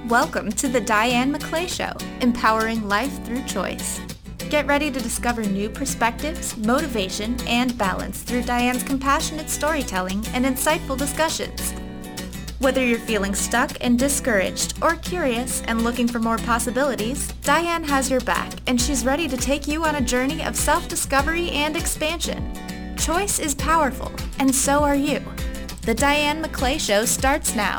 Welcome to the Diane McClay Show, empowering life through choice. Get ready to discover new perspectives, motivation, and balance through Diane's compassionate storytelling and insightful discussions. Whether you're feeling stuck and discouraged or curious and looking for more possibilities, Diane has your back, and she's ready to take you on a journey of self-discovery and expansion. Choice is powerful, and so are you. The Diane McClay Show starts now.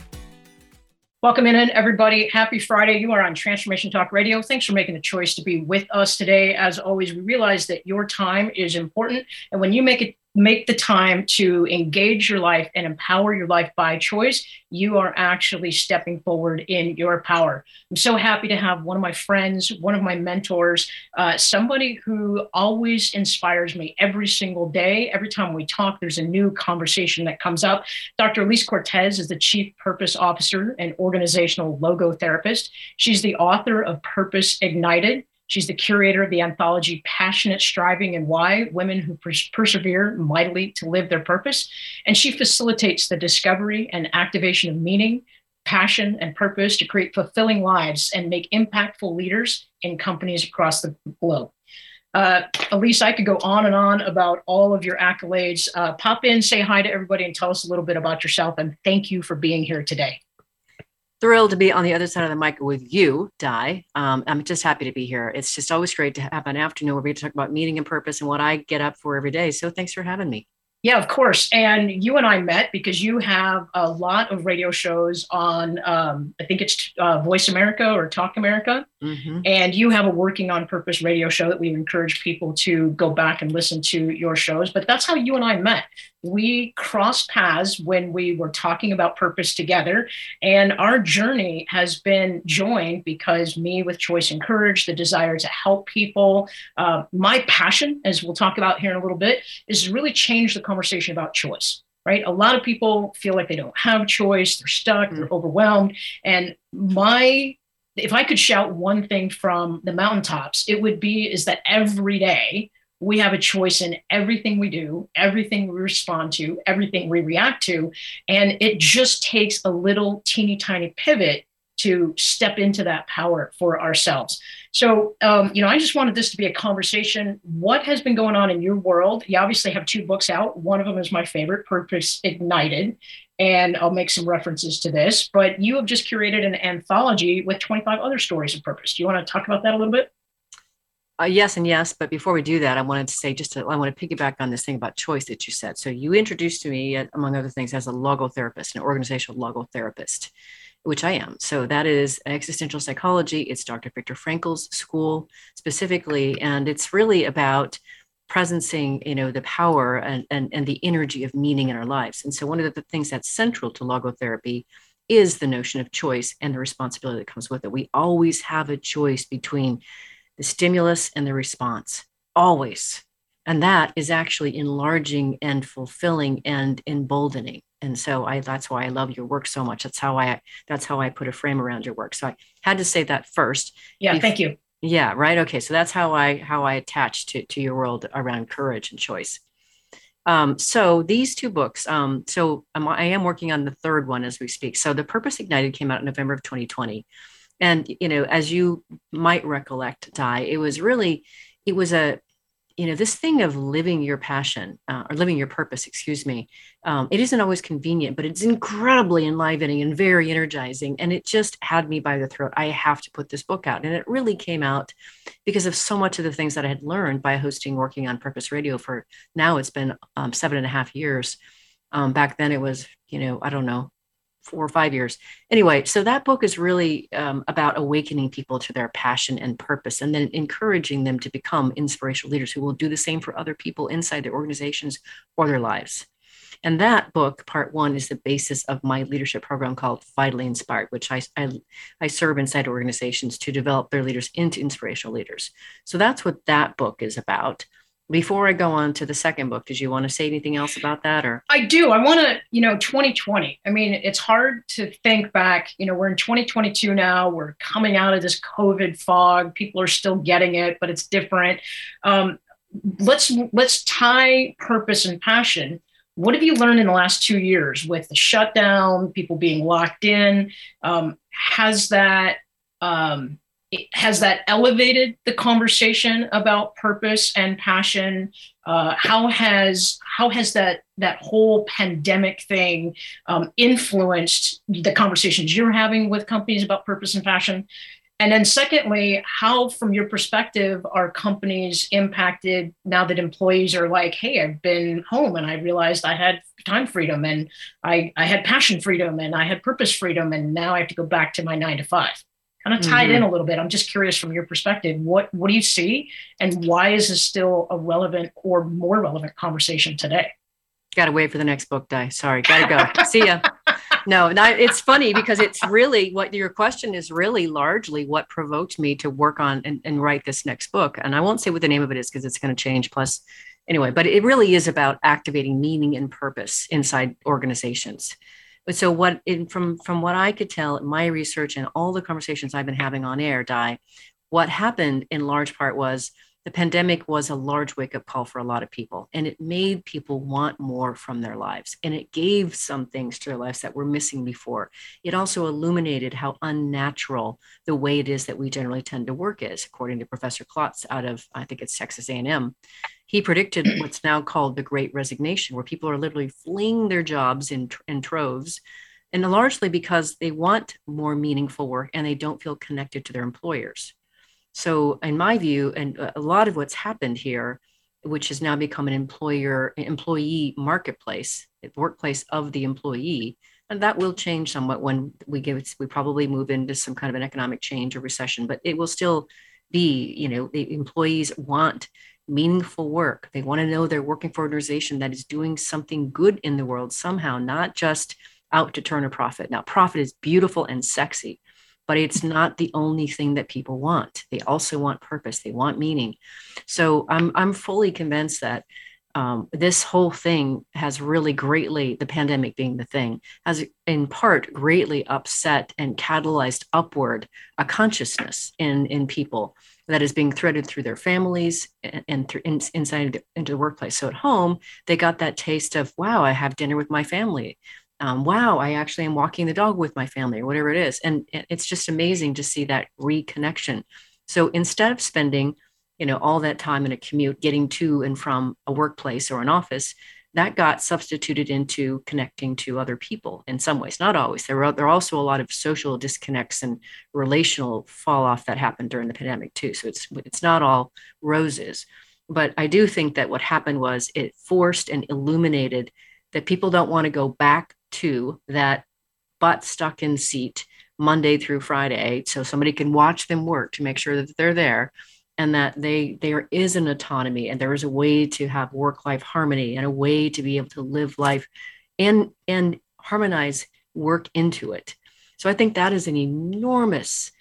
Welcome in, everybody. Happy Friday. You are on Transformation Talk Radio. Thanks for making the choice to be with us today. As always, we realize that your time is important. And when you make the time to engage your life and empower your life by choice, you are actually stepping forward in your power. I'm so happy to have one of my friends, one of my mentors, somebody who always inspires me every single day. Every time we talk, there's a new conversation that comes up. Dr. Elise Cortez is the Chief Purpose Officer and Organizational Logotherapist. She's the author of Purpose Ignited. She's the curator of the anthology Passionate Striving and Why, Women Who Persevere Mightily to Live Their Purpose. And she facilitates the discovery and activation of meaning, passion, and purpose to create fulfilling lives and make impactful leaders in companies across the globe. Elise, I could go on and on about all of your accolades. Pop in, say hi to everybody, and tell us a little bit about yourself. And thank you for being here today. Thrilled to be on the other side of the mic with you, Di. I'm just happy to be here. It's just always great to have an afternoon where we talk about meaning and purpose and what I get up for every day. So thanks for having me. Yeah, of course. And you and I met because you have a lot of radio shows on, I think it's Voice America or Talk America. Mm-hmm. And you have a Working on Purpose radio show that we encourage people to go back and listen to your shows. But that's how you and I met. We crossed paths when we were talking about purpose together. And our journey has been joined because me with Choice and Courage, the desire to help people, my passion, as we'll talk about here in a little bit, is to really change the conversation about choice, right? A lot of people feel like they don't have choice, they're stuck, they're overwhelmed. And if I could shout one thing from the mountaintops, it would be is that every day we have a choice in everything we do, everything we respond to, everything we react to. And it just takes a little teeny tiny pivot to step into that power for ourselves. So, I just wanted this to be a conversation. What has been going on in your world? You obviously have 2 books out. One of them is my favorite, Purpose Ignited. And I'll make some references to this, but you have just curated an anthology with 25 other stories of purpose. Do you want to talk about that a little bit? Yes and yes. But before we do that, I wanted to say I want to piggyback on this thing about choice that you said. So you introduced to me, among other things, as a logotherapist, an organizational logotherapist, which I am. So that is existential psychology. It's Dr. Viktor Frankl's school specifically. And it's really about presencing, the power and the energy of meaning in our lives. And so one of the things that's central to logotherapy is the notion of choice and the responsibility that comes with it. We always have a choice between the stimulus and the response, always. And that is actually enlarging and fulfilling and emboldening. And so that's why I love your work so much. That's how I put a frame around your work. So I had to say that first. Yeah, thank you. Yeah, right. Okay. So that's how I attach to your world around courage and choice. So these 2 books, I am working on the 3rd one as we speak. So the Purpose Ignited came out in November of 2020. And, as you might recollect, Di, it was this thing of living your passion or living your purpose, it isn't always convenient, but it's incredibly enlivening and very energizing. And it just had me by the throat. I have to put this book out. And it really came out because of so much of the things that I had learned by Working on Purpose Radio for now it's been 7.5 years. Back then it was, 4 or 5 years. Anyway, so that book is really about awakening people to their passion and purpose, and then encouraging them to become inspirational leaders who will do the same for other people inside their organizations or their lives. And that book, part 1, is the basis of my leadership program called Vitally Inspired, which I serve inside organizations to develop their leaders into inspirational leaders. So that's what that book is about. Before I go on to the 2nd book, did you want to say anything else about that? Or I do. I want to, 2020. I mean, it's hard to think back. We're in 2022 now. We're coming out of this COVID fog. People are still getting it, but it's different. Let's tie purpose and passion What have you learned in the last 2 years with the shutdown, people being locked in? Has that elevated the conversation about purpose and passion? How has that whole pandemic thing influenced the conversations you're having with companies about purpose and passion? And then secondly, how, from your perspective, are companies impacted now that employees are like, hey, I've been home and I realized I had time freedom and I had passion freedom and I had purpose freedom, and now I have to go back to my 9 to 5. Kind of tied in a little bit. I'm just curious from your perspective, what do you see, and why is this still a relevant or more relevant conversation today? Got to wait for the next book, Di. Sorry, got to go. See ya. No, it's funny because it's really what your question is really largely what provoked me to work on and write this next book. And I won't say what the name of it is because it's going to change. Plus, anyway, but it really is about activating meaning and purpose inside organizations. But so from what I could tell in my research and all the conversations I've been having on air, Di, what happened in large part was the pandemic was a large wake-up call for a lot of people, and it made people want more from their lives, and it gave some things to their lives that were missing before. It also illuminated how unnatural the way it is that we generally tend to work is, according to Professor Klotz out of, I think it's Texas A&M. He predicted what's now called the Great Resignation, where people are literally fleeing their jobs in troves, and largely because they want more meaningful work and they don't feel connected to their employers. So in my view, and a lot of what's happened here, which has now become an employee marketplace, workplace of the employee, and that will change somewhat when we probably move into some kind of an economic change or recession, but it will still be, the employees want meaningful work. They want to know they're working for an organization that is doing something good in the world somehow, not just out to turn a profit. Now, profit is beautiful and sexy, but it's not the only thing that people want. They also want purpose. They want meaning. So I'm fully convinced that this whole thing has really greatly, the pandemic being the thing, has in part greatly upset and catalyzed upward a consciousness in people that is being threaded through their families and inside into the workplace. So at home, they got that taste of, wow, I have dinner with my family. Wow, I actually am walking the dog with my family or whatever it is. And it's just amazing to see that reconnection. So instead of spending, all that time in a commute getting to and from a workplace or an office, that got substituted into connecting to other people in some ways, not always. There are also a lot of social disconnects and relational fall off that happened during the pandemic too. So it's not all roses. But I do think that what happened was it forced and illuminated that people don't want to go back to that butt stuck in seat Monday through Friday, so somebody can watch them work to make sure that they're there, and that there is an autonomy and there is a way to have work-life harmony and a way to be able to live life and harmonize work into it. So I think that is an enormous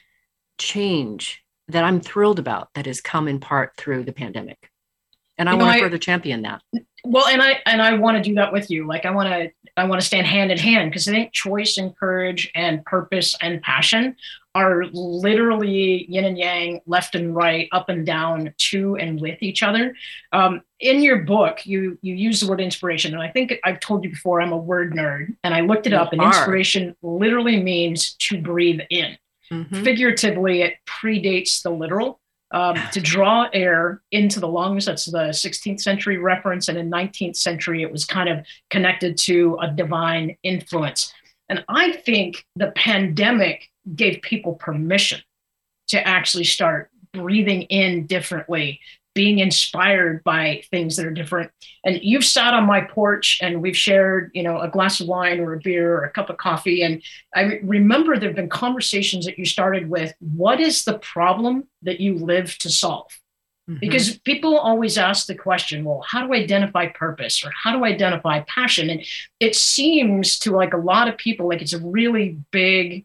change that I'm thrilled about that has come in part through the pandemic. And I want to further champion that. Well, and I want to do that with you. Like I want to stand hand in hand, because I think choice and courage and purpose and passion are literally yin and yang, left and right, up and down, to and with each other. In your book, you use the word inspiration, and I think I've told you before, I'm a word nerd, and I looked it up, and inspiration literally means to breathe in. Mm-hmm. Figuratively, it predates the literal. To draw air into the lungs. That's the 16th century reference. And in 19th century, it was kind of connected to a divine influence. And I think the pandemic gave people permission to actually start breathing in differently, being inspired by things that are different. And you've sat on my porch and we've shared, a glass of wine or a beer or a cup of coffee. And I remember there've been conversations that you started with, what is the problem that you live to solve? Mm-hmm. Because people always ask the question, well, how do I identify purpose, or how do I identify passion? And it seems to like a lot of people, like it's a really big,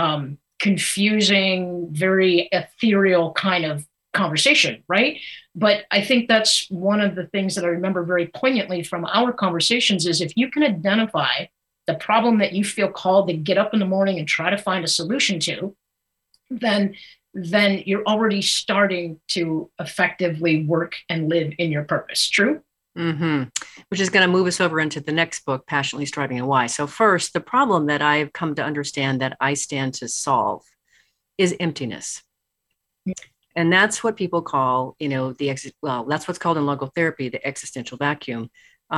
confusing, very ethereal kind of conversation, right? But I think that's one of the things that I remember very poignantly from our conversations is if you can identify the problem that you feel called to get up in the morning and try to find a solution to, then you're already starting to effectively work and live in your purpose. True? Which is going to move us over into the next book, Passionately Striving and Why. So first, the problem that I've come to understand that I stand to solve is emptiness. And that's what people call, that's what's called in logotherapy, the existential vacuum.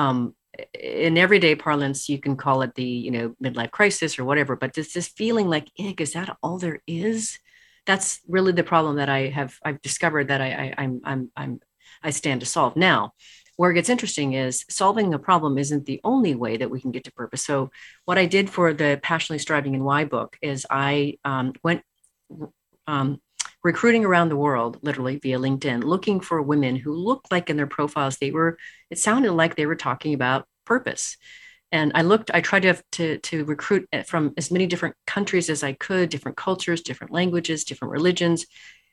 In everyday parlance, you can call it the, midlife crisis or whatever, but it's this feeling like, is that all there is? That's really the problem that I've discovered that I stand to solve. Now, where it gets interesting is solving a problem isn't the only way that we can get to purpose. So what I did for the Passionately Striving and Why book is I went recruiting around the world, literally via LinkedIn, looking for women who looked like in their profiles, it sounded like they were talking about purpose. And I tried to recruit from as many different countries as I could, different cultures, different languages, different religions.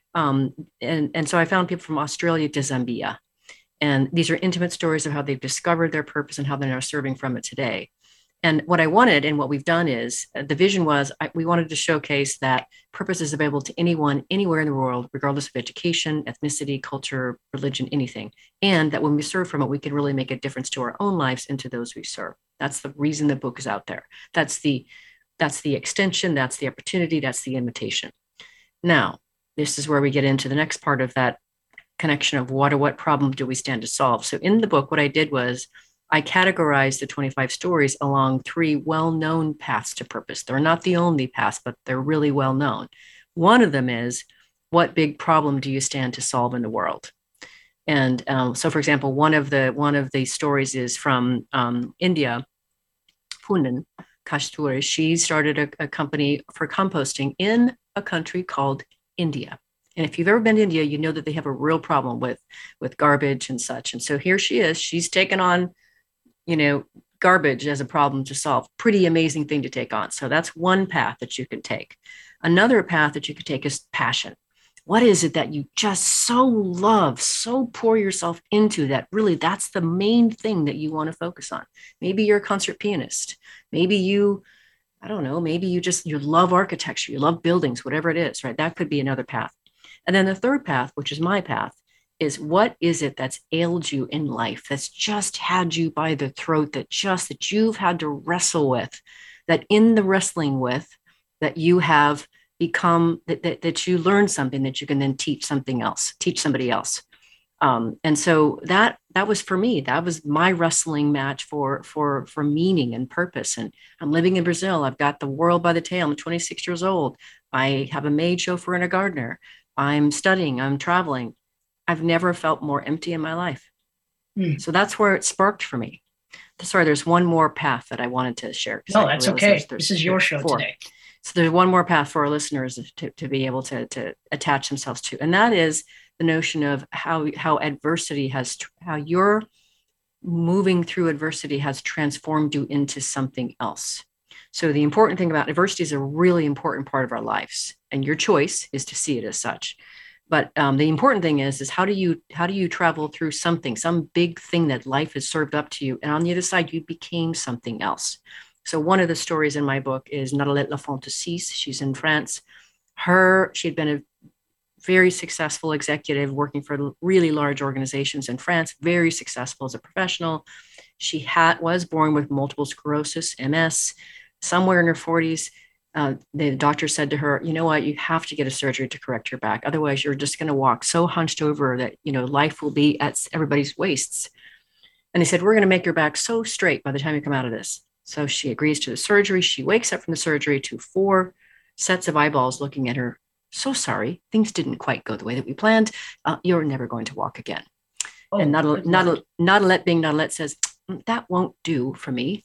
And so I found people from Australia to Zambia. And these are intimate stories of how they've discovered their purpose and how they're now serving from it today. And what I wanted and what we've done is the vision was we wanted to showcase that purpose is available to anyone, anywhere in the world, regardless of education, ethnicity, culture, religion, anything. And that when we serve from it, we can really make a difference to our own lives and to those we serve. That's the reason the book is out there. That's the extension. That's the opportunity. That's the invitation. Now, this is where we get into the next part of that connection of what problem do we stand to solve? So in the book, what I did was I categorized the 25 stories along 3 well-known paths to purpose. They're not the only paths, but they're really well-known. One of them is, what big problem do you stand to solve in the world? And so, for example, one of the stories is from India, Punan Kasturi. She started a company for composting in a country called India. And if you've ever been to India, you know that they have a real problem with garbage and such. And so here she is, she's taken on, garbage as a problem to solve. Pretty amazing thing to take on. So that's one path that you can take. Another path that you could take is passion. What is it that you just so love, so pour yourself into that really that's the main thing that you want to focus on? Maybe you're a concert pianist. Maybe you love architecture, you love buildings, whatever it is, right? That could be another path. And then the third path, which is my path, is what is it that's ailed you in life, that's just had you by the throat, that you've had to wrestle with, that in the wrestling with, that you have become, that you learn something that you can then teach somebody else. And so that was for me, that was my wrestling match for meaning and purpose. And I'm living in Brazil. I've got the world by the tail. I'm 26 years old. I have a maid, chauffeur, and a gardener. I'm studying, I'm traveling. I've never felt more empty in my life. So that's where it sparked for me. Sorry, there's one more path that I wanted to share. No, that's okay. This is your show today. So there's one more path for our listeners to be able to attach themselves to. And that is the notion of how adversity how your moving through adversity has transformed you into something else. So the important thing about adversity is a really important part of our lives, and your choice is to see it as such. But the important thing is how do you travel through some big thing that life has served up to you, and on the other side you became something else. So one of the stories in my book is Nathalette Lafonte-Sisse. She's in France. She had been a very successful executive working for really large organizations in France, very successful as a professional. She was born with multiple sclerosis, MS, somewhere in her 40s. The doctor said to her, you know what, you have to get a surgery to correct your back. Otherwise, you're just going to walk so hunched over that, life will be at everybody's waists. And they said, we're going to make your back so straight by the time you come out of this. So she agrees to the surgery. She wakes up from the surgery to 4 sets of eyeballs looking at her. So sorry, things didn't quite go the way that we planned. You're never going to walk again. Oh, and Nathalette being Nathalette says, that won't do for me.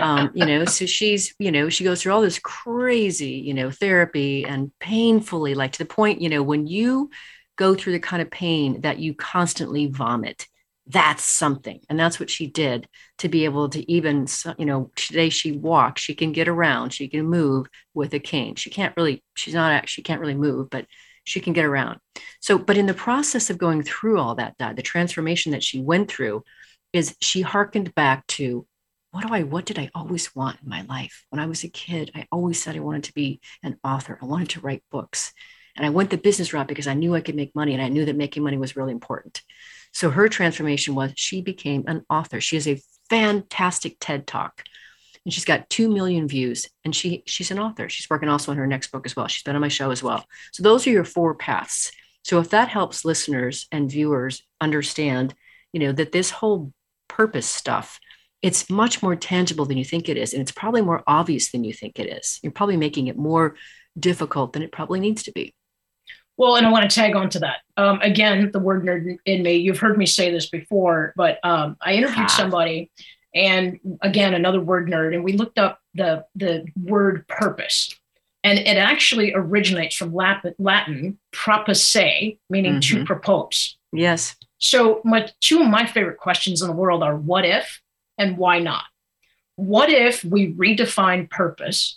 So she goes through all this crazy, therapy, and painfully, like to the point, when you go through the kind of pain that you constantly vomit, that's something. And that's what she did to be able to even, today she walks, she can get around, she can move with a cane. She can't really move, but she can get around. So, but in the process of going through all that, the transformation that she went through is she hearkened back to, what did I always want in my life? When I was a kid, I always said I wanted to be an author. I wanted to write books. And I went the business route because I knew I could make money, and I knew that making money was really important. So her transformation was she became an author. She has a fantastic TED Talk, and she's got 2 million views, and she's an author. She's working also on her next book as well. She's been on my show as well. So those are your 4 paths. So if that helps listeners and viewers understand, that this whole purpose stuff, it's much more tangible than you think it is. And it's probably more obvious than you think it is. You're probably making it more difficult than it probably needs to be. Well, and I want to tag on to that. Again, the word nerd in me, you've heard me say this before, but I interviewed somebody, and again, another word nerd, and we looked up the word purpose. And it actually originates from Latin proposere, meaning to propose. Yes. So 2 of my favorite questions in the world are what if and why not? What if we redefine purpose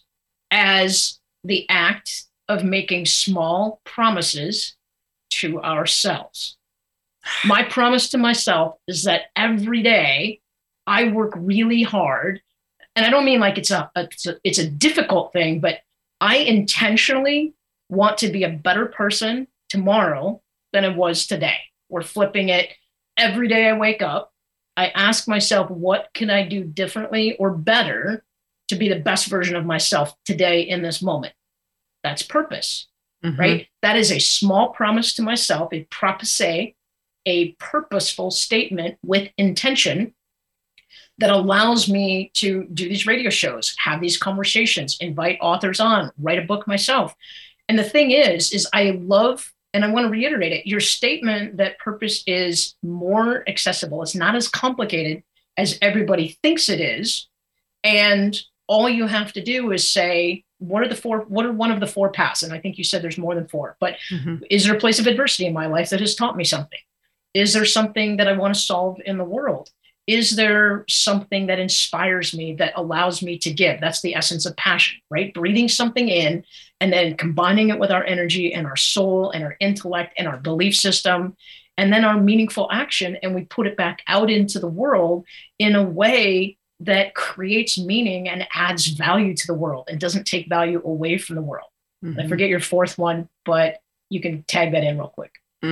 as the act of making small promises to ourselves? My promise to myself is that every day I work really hard. And I don't mean like it's a difficult thing, but I intentionally want to be a better person tomorrow than I was today. We're flipping it. Every day I wake up, I ask myself, what can I do differently or better to be the best version of myself today in this moment? That's purpose, right? That is a small promise to myself, a proposé, a purposeful statement with intention that allows me to do these radio shows, have these conversations, invite authors on, write a book myself. And the thing is I love, and I want to reiterate it, your statement that purpose is more accessible. It's not as complicated as everybody thinks it is. And all you have to do is say, what are one of the 4 paths? And I think you said there's more than 4, but is there a place of adversity in my life that has taught me something? Is there something that I want to solve in the world? Is there something that inspires me, that allows me to give? That's the essence of passion, right? Breathing something in and then combining it with our energy and our soul and our intellect and our belief system, and then our meaningful action. And we put it back out into the world in a way that creates meaning and adds value to the world and doesn't take value away from the world. I forget your 4th one, but you can tag that in real quick.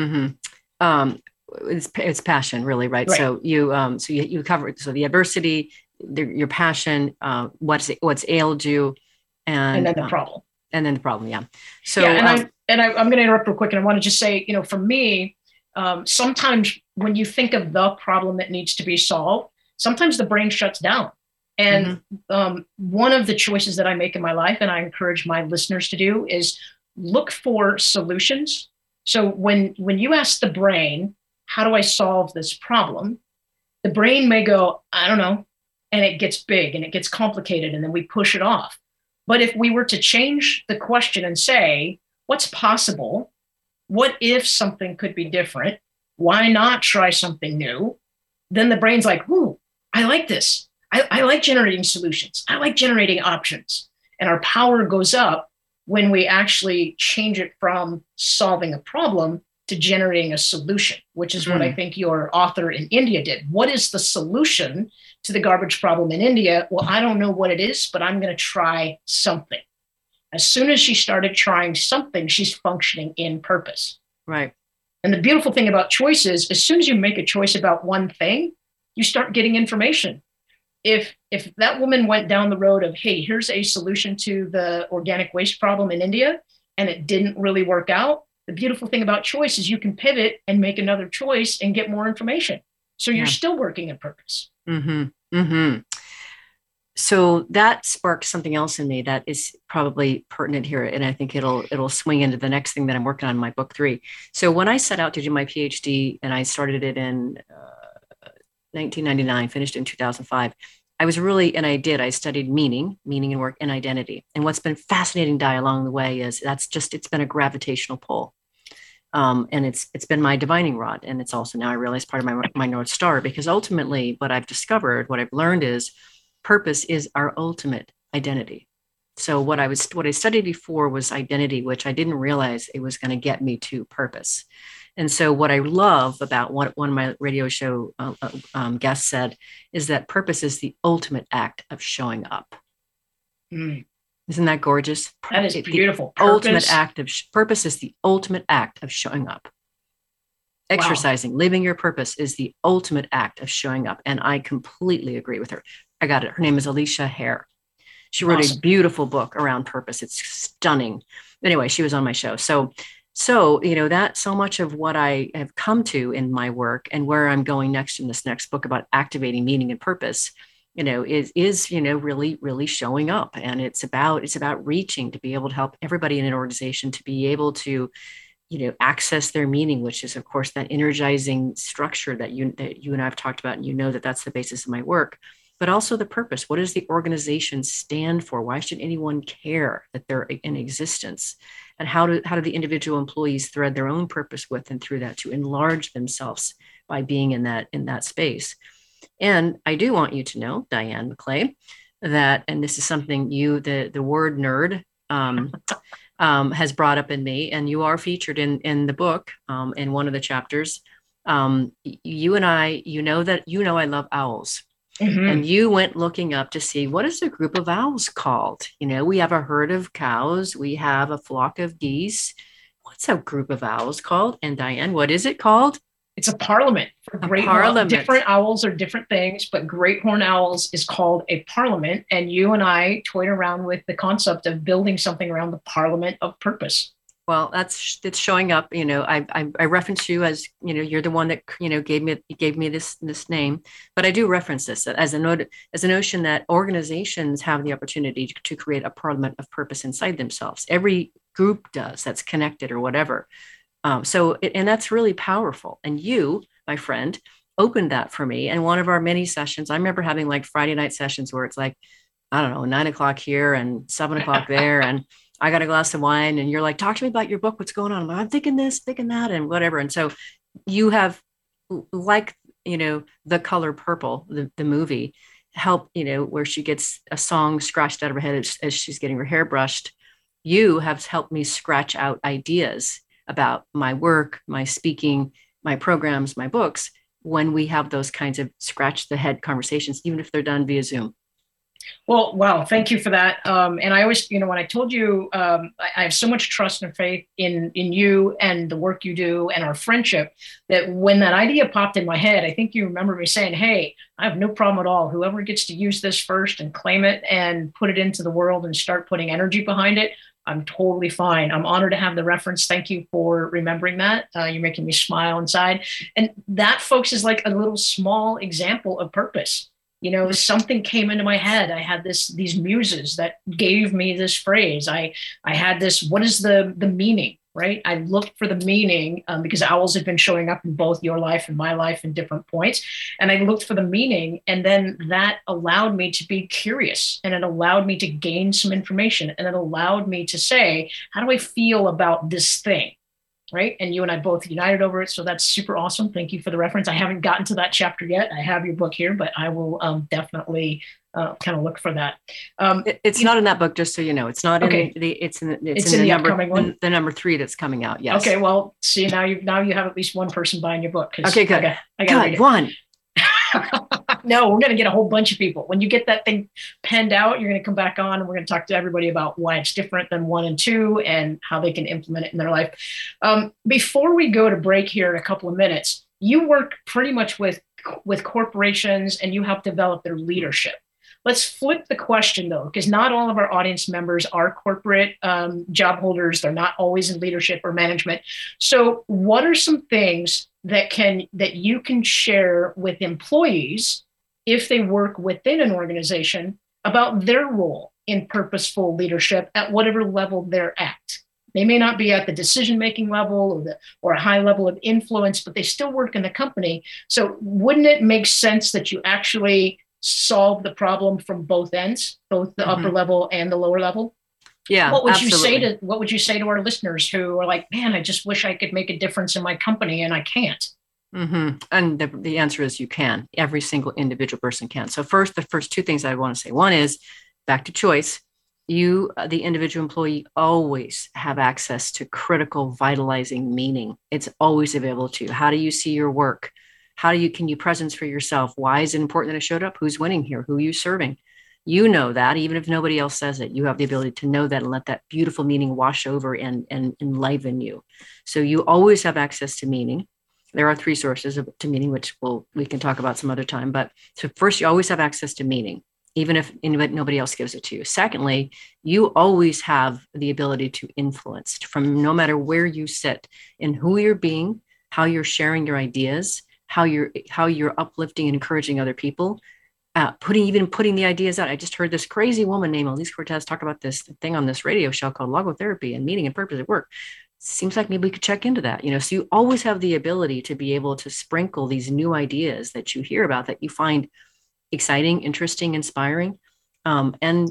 It's passion, really, right? So you cover the adversity, your passion, what's ailed you, and then the problem. And then the problem, yeah. So yeah, I'm going to interrupt real quick, and I want to just say, for me, sometimes when you think of the problem that needs to be solved, sometimes the brain shuts down. And one of the choices that I make in my life, and I encourage my listeners to do, is look for solutions. So when you ask the brain, how do I solve this problem? The brain may go, I don't know. And it gets big and it gets complicated, and then we push it off. But if we were to change the question and say, what's possible? What if something could be different? Why not try something new? Then the brain's like, ooh, I like this. I like generating solutions. I like generating options. And our power goes up when we actually change it from solving a problem to generating a solution, which is what I think your author in India did. What is the solution to the garbage problem in India? Well, I don't know what it is, but I'm going to try something. As soon as she started trying something, she's functioning in purpose. Right. And the beautiful thing about choice is, as soon as you make a choice about one thing, you start getting information. If that woman went down the road of, hey, here's a solution to the organic waste problem in India, and it didn't really work out, the beautiful thing about choice is you can pivot and make another choice and get more information. So you're still working in purpose. So that sparks something else in me that is probably pertinent here. And I think it'll swing into the next thing that I'm working on in my book 3. So when I set out to do my PhD, and I started it in 1999, finished in 2005, I studied meaning and work, and identity. And what's been fascinating along the way is it's been a gravitational pull. And it's been my divining rod. And it's also, now I realize, part of my North Star, because ultimately what I've learned is purpose is our ultimate identity. So what I studied before was identity, which I didn't realize it was going to get me to purpose. And so what I love about one of my radio show guests said is that purpose is the ultimate act of showing up. Isn't that gorgeous? That is beautiful. Purpose is the ultimate act of showing up. Exercising, living your purpose is the ultimate act of showing up. And I completely agree with her. I got it. Her name is Alicia Hare. She wrote a beautiful book around purpose. It's stunning. Anyway, she was on my show. So, that so much of what I have come to in my work and where I'm going next in this next book about activating meaning and purpose, is really, really showing up. And it's about reaching to be able to help everybody in an organization to be able to, access their meaning, which is, of course, that energizing structure that you and I've talked about. And that's the basis of my work, but also the purpose. What does the organization stand for? Why should anyone care that they're in existence? And how do the individual employees thread their own purpose with and through that to enlarge themselves by being in that space? And I do want you to know, Diane McClay, that, and this is something the word nerd has brought up in me, and you are featured in the book in one of the chapters. You and I, I love owls. Mm-hmm. And you went looking up to see, what is a group of owls called? We have a herd of cows. We have a flock of geese. What's a group of owls called? And Diane, what is it called? It's a parliament. For great parliament. Different owls are different things, but great horned owls is called a parliament. And you and I toyed around with the concept of building something around the parliament of purpose. Well, it's showing up. I reference you as, you're the one that, gave me this name, but I do reference this as a notion that organizations have the opportunity to create a parliament of purpose inside themselves. Every group does that's connected or whatever. And that's really powerful. And you, my friend, opened that for me. And one of our many sessions, I remember having like Friday night sessions where it's like, I don't know, 9:00 here and 7:00 there. And I got a glass of wine and you're like, talk to me about your book. What's going on? I'm thinking this, thinking that, and whatever. And so you have, like, The Color Purple, the movie, help, where she gets a song scratched out of her head as she's getting her hair brushed. You have helped me scratch out ideas about my work, my speaking, my programs, my books, when we have those kinds of scratch the head conversations, even if they're done via Zoom. Well, wow. Thank you for that. And I always, when I told you, I have so much trust and faith in you and the work you do and our friendship, that when that idea popped in my head, I think you remember me saying, hey, I have no problem at all. Whoever gets to use this first and claim it and put it into the world and start putting energy behind it, I'm totally fine. I'm honored to have the reference. Thank you for remembering that. You're making me smile inside. And that, folks, is like a little small example of purpose. Something came into my head. I had these muses that gave me this phrase. I had this, what is the meaning, right? I looked for the meaning because owls have been showing up in both your life and my life in different points. And I looked for the meaning, and then that allowed me to be curious, and it allowed me to gain some information, and it allowed me to say, how do I feel about this thing? Right. And you and I both united over it. So that's super awesome. Thank you for the reference. I haven't gotten to that chapter yet. I have your book here, but I will definitely kind of look for that. It's not in that book, just so you know. It's not okay. It's in the upcoming one. The number 3 that's coming out. Yes. Okay. Well, see, now you have at least one person buying your book. Okay, good. I got one. No, we're going to get a whole bunch of people. When you get that thing penned out, you're going to come back on and we're going to talk to everybody about why it's different than 1 and 2 and how they can implement it in their life. Before we go to break here in a couple of minutes, you work pretty much with corporations and you help develop their leadership. Let's flip the question, though, because not all of our audience members are corporate job holders. They're not always in leadership or management. So what are some things that you can share with employees if they work within an organization about their role in purposeful leadership at whatever level they're at? They may not be at the decision-making level or a high level of influence, but they still work in the company. So wouldn't it make sense that you actually solve the problem from both ends, both the upper level and the lower level? Yeah. What would you say to our listeners who are like, man, I just wish I could make a difference in my company and I can't? Mm-hmm. And the answer is you can. Every single individual person can. So the first 2 things I want to say. One is back to choice. You, the individual employee, always have access to critical, vitalizing meaning. It's always available to you. How do you see your work? Can you presence for yourself? Why is it important that I showed up? Who's winning here? Who are you serving? You know that, even if nobody else says it, you have the ability to know that and let that beautiful meaning wash over and enliven you. So you always have access to meaning. There are 3 sources to meaning, which we can talk about some other time. But so first, you always have access to meaning, even if nobody else gives it to you. Secondly, you always have the ability to influence from no matter where you sit in who you're being, how you're sharing your ideas, how you're uplifting and encouraging other people, putting the ideas out. I just heard this crazy woman named Elise Cortez talk about this thing on this radio show called Logotherapy and Meaning and Purpose at Work. Seems like maybe we could check into that, so you always have the ability to be able to sprinkle these new ideas that you hear about that you find exciting, interesting, inspiring, and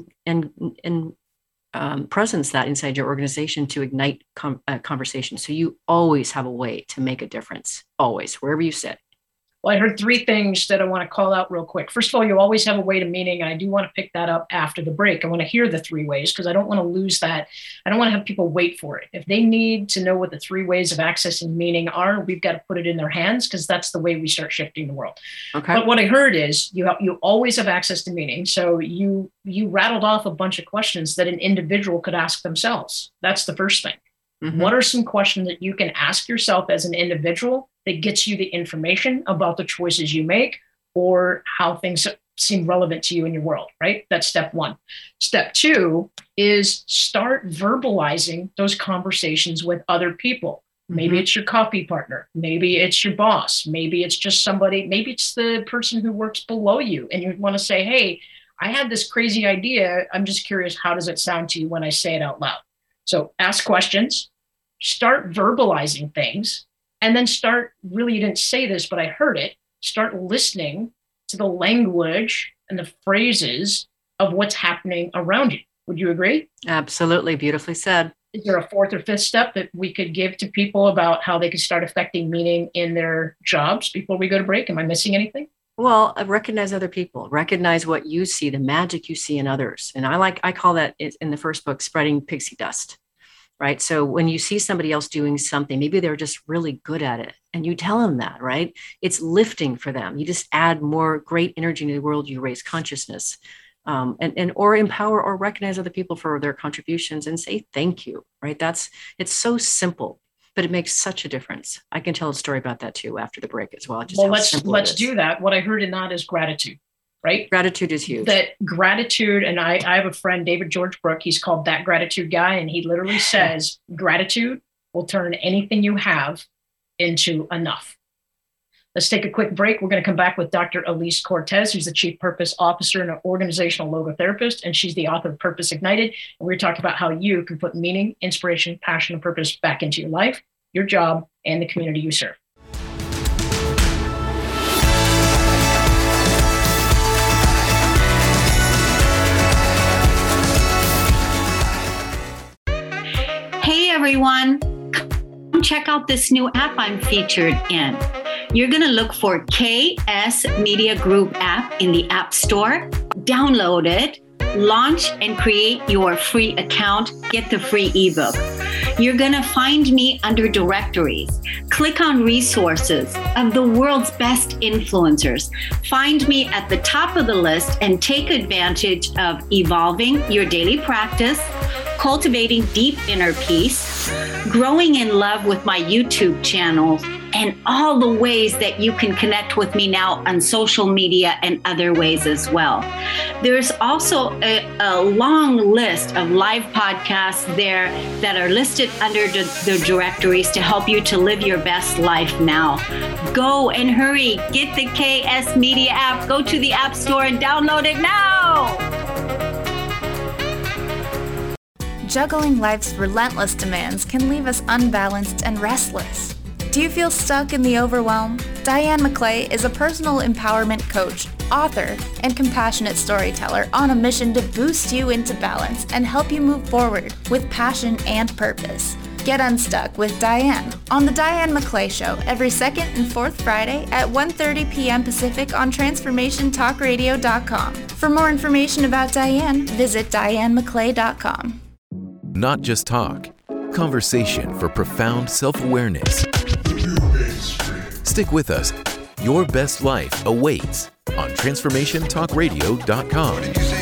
presence that inside your organization to ignite conversation. So you always have a way to make a difference, always, wherever you sit. Well, I heard 3 things that I want to call out real quick. First of all, you always have a way to meaning, and I do want to pick that up after the break. I want to hear the 3 ways because I don't want to lose that. I don't want to have people wait for it. If they need to know what the 3 ways of accessing meaning are, we've got to put it in their hands because that's the way we start shifting the world. Okay. But what I heard is you always have access to meaning. So you rattled off a bunch of questions that an individual could ask themselves. That's the first thing. Mm-hmm. What are some questions that you can ask yourself as an individual that gets you the information about the choices you make or how things seem relevant to you in your world, right? That's step 1. Step 2 is start verbalizing those conversations with other people. Maybe it's your coffee partner. Maybe it's your boss. Maybe it's just somebody. Maybe it's the person who works below you. And you want to say, hey, I had this crazy idea. I'm just curious, how does it sound to you when I say it out loud? So ask questions, start verbalizing things, and then you didn't say this, but I heard it, start listening to the language and the phrases of what's happening around you. Would you agree? Absolutely. Beautifully said. Is there a 4th or 5th step that we could give to people about how they can start affecting meaning in their jobs before we go to break? Am I missing anything? Well, recognize other people, recognize what you see, the magic you see in others. And I call that in the first book, spreading pixie dust. Right. So when you see somebody else doing something, maybe they're just really good at it and you tell them that, right? It's lifting for them. You just add more great energy into the world. You raise consciousness or empower or recognize other people for their contributions and say thank you. Right. It's so simple, but it makes such a difference. I can tell a story about that, too, after the break as well. Let's do that. What I heard in that is gratitude. Right? Gratitude is huge. That gratitude, and I have a friend, David George Brooke, he's called That Gratitude Guy, and he literally says gratitude will turn anything you have into enough. Let's take a quick break. We're going to come back with Dr. Elise Cortez, who's the Chief Purpose Officer and an organizational logotherapist, and she's the author of Purpose Ignited. And we're talking about how you can put meaning, inspiration, passion, and purpose back into your life, your job, and the community you serve. Hey everyone, come check out this new app I'm featured in. You're going to look for KS Media Group app in the App Store, download it, launch and create your free account, get the free ebook. You're going to find me under directories. Click on resources of the world's best influencers. Find me at the top of the list and take advantage of evolving your daily practice, cultivating deep inner peace, growing in love with my YouTube channel, and all the ways that you can connect with me now on social media and other ways as well. There's also a long list of live podcasts there that are listed under the directories to help you to live your best life now. Go and hurry, get the KS Media app, go to the App Store and download it now. Juggling life's relentless demands can leave us unbalanced and restless. Do you feel stuck in the overwhelm? Diane McClay is a personal empowerment coach, author, and compassionate storyteller on a mission to boost you into balance and help you move forward with passion and purpose. Get unstuck with Diane on The Diane McClay Show every second and fourth Friday at 1:30 p.m. Pacific on TransformationTalkRadio.com. For more information about Diane, visit DianeMcClay.com. Not just talk, conversation for profound self-awareness. Stick with us. Your best life awaits on TransformationTalkRadio.com.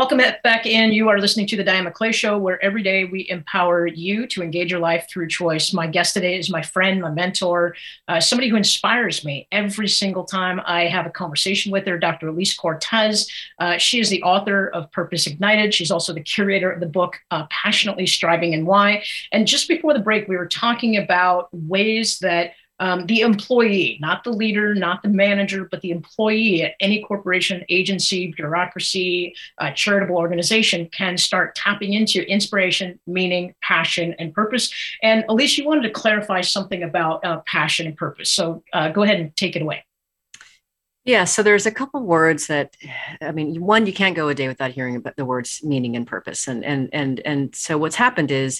Welcome back in. You are listening to the Diane McClay Show, where every day we empower you to engage your life through choice. My guest today is my friend, my mentor, somebody who inspires me every single time I have a conversation with her, Dr. Elise Cortez. She is the author of Purpose Ignited. She's also the curator of the book, Passionately Striving and Why. And just before the break, we were talking about ways that the employee, not the leader, not the manager, but the employee at any corporation, agency, bureaucracy, charitable organization can start tapping into inspiration, meaning, passion, and purpose. And Elise, you wanted to clarify something about passion and purpose. So go ahead and take it away. Yeah, so there's a couple words that, I mean, one, you can't go a day without hearing about the words meaning and purpose. And so what's happened is,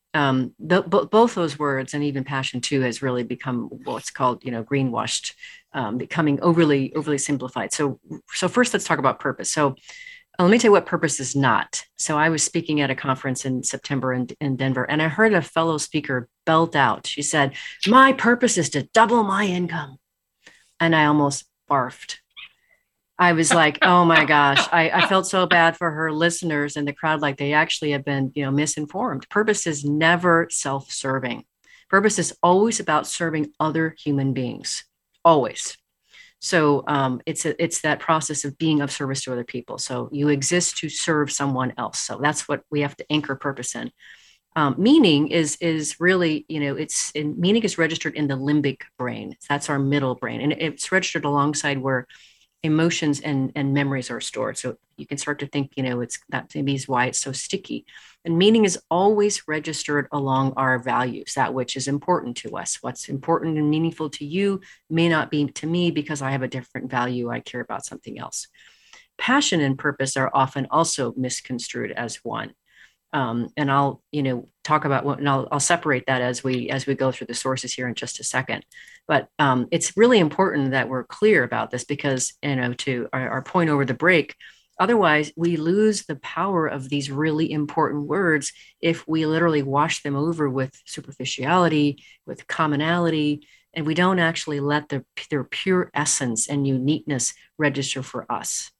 both those words, and even passion too, has really become what's called, greenwashed, becoming overly simplified. So first, let's talk about purpose. So let me tell you what purpose is not. So I was speaking at a conference in September in Denver, and I heard a fellow speaker belt out. She said, "My purpose is to double my income," and I almost barfed. I was like, oh my gosh, I felt so bad for her listeners in the crowd, like they actually have been, misinformed. Purpose is never self-serving. Purpose is always about serving other human beings, always. So it's that process of being of service to other people. So you exist to serve someone else. So that's what we have to anchor purpose in. Meaning is really, meaning is registered in the limbic brain. That's our middle brain, and it's registered alongside where emotions and memories are stored. So you can start to think, it's that maybe is why it's so sticky. And meaning is always registered along our values, that which is important to us. What's important and meaningful to you may not be to me because I have a different value. I care about something else. Passion and purpose are often also misconstrued as one. And I'll, talk about what, and I'll separate that as we go through the sources here in just a second. But it's really important that we're clear about this because, to our point over the break, otherwise we lose the power of these really important words if we literally wash them over with superficiality, with commonality, and we don't actually let their pure essence and uniqueness register for us.